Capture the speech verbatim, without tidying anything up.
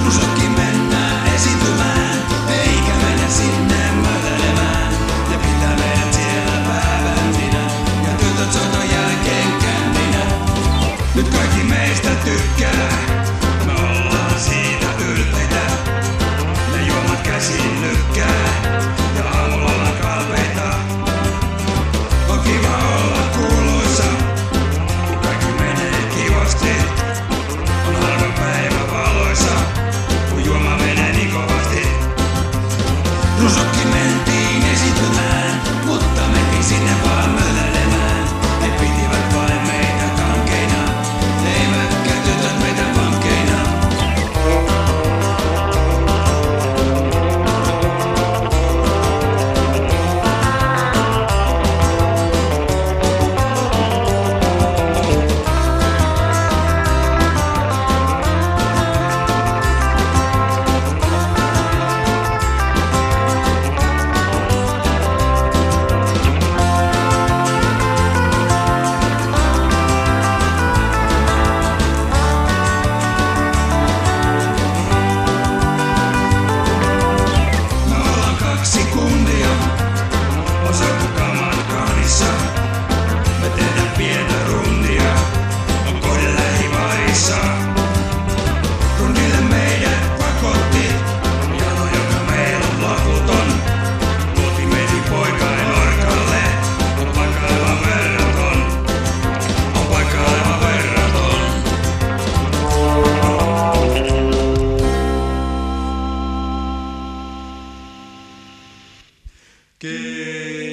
Rusokki mennään esiintymään, eikä mennä sinne mötelemään. Ne pitää meidät siellä pääbändinä ja tytöt soiton jälkeen kändinä. Nyt kaikki meistä tykkää, me ollaan siitä ylpeitä. Ne juomat käsiin lykkää ja aamulla ollaan kalpeita. On kiva olla kuuluisa, kun kaikki menee kivasti. On harva päivä valoisa, kun juoma menee niin kovasti. Rusokki mentiin esiintymään, mutta mekin sinne vaan mölelemään. Ne pitivät vain meitä kankeina, eivätkä tytöt meitä vankeina. Que